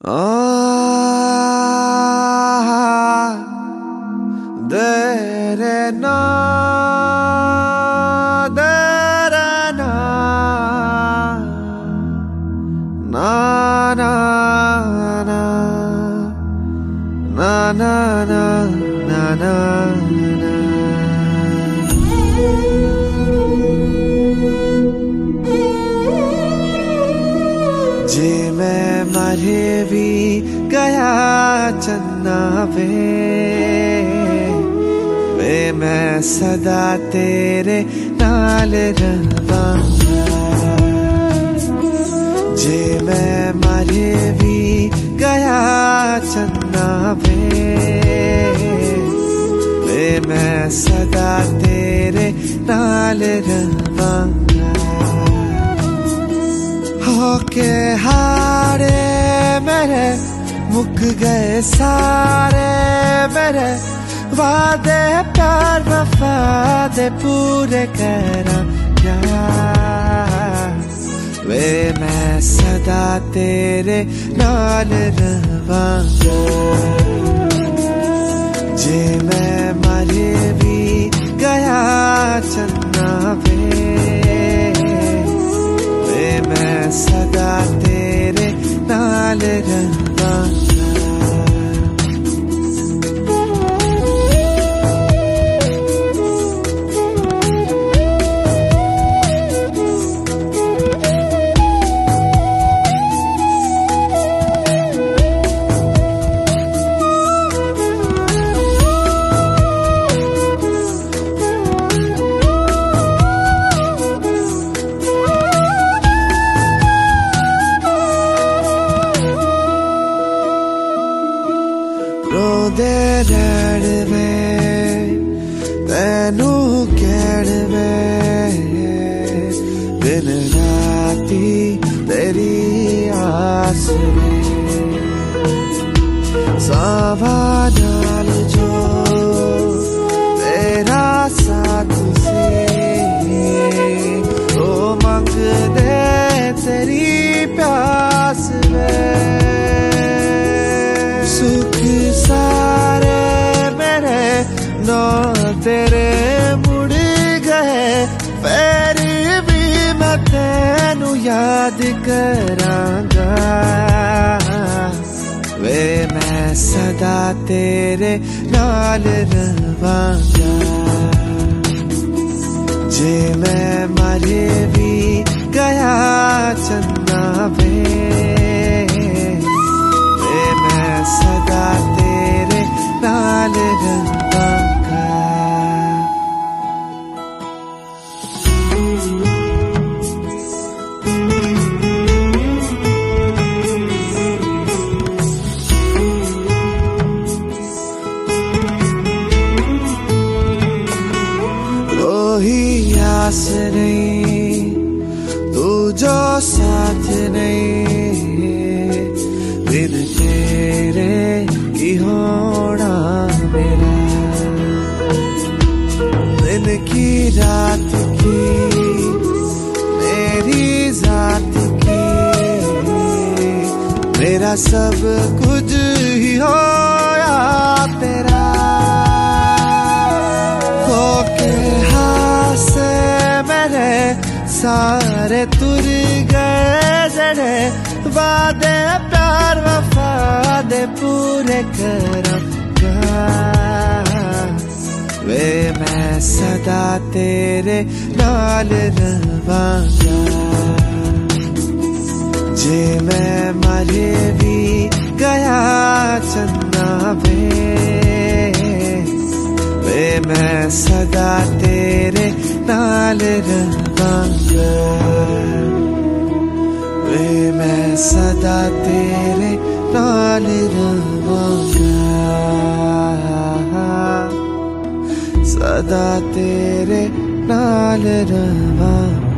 Dere na, dere na, na na na, na na na na na na. जे मैं मरे भी गया चन्ना वे मैं सदा तेरे नाल रहांगा। जे मैं मरे भी गया चन्ना वे मैं सदा तेरे नाल रहांगा। होके हारे मेरे मुक गए सारे मेरे वादे प्यार वफा दे पूरे करांगा। वे मैं सदा तेरे नाल रहांगा। जे मैं मरे भी गया चन्ना वे मैं सदा तेरे नाल रहांगा। रोदे रैण में तैनू कहण में दिन राती तेरी आस में सावा नाल जो तेरा साथ से तो मंग दे तेरी प्यास में। सुख सारे मेरे नौ तेरे मुड़ गए फिर भी मैं तेनू याद करांगा। वे मैं सदा तेरे नाल रहांगा। जे मैं मरे भी गया चन्ना मैं सदा तेरे नाल रहांगा। कोई आस नहीं तू जो साथ नहीं बिन तेरे की होना मेरा। दिन की रात की मेरी जात की मेरा सब कुछ ही होया तेरा। होके हासे मेरे सारे तुर गए जड़े वादे प्यार वफा दे पूरे करांगा। वे मैं सदा तेरे नाल रहांगा। जे मैं मरे भी गया चन्ना वे मैं सदा तेरे नाल रहांगा। वे मैं सदा तेरे नाल रहांगा। सदा तेरे नाल रहांगा।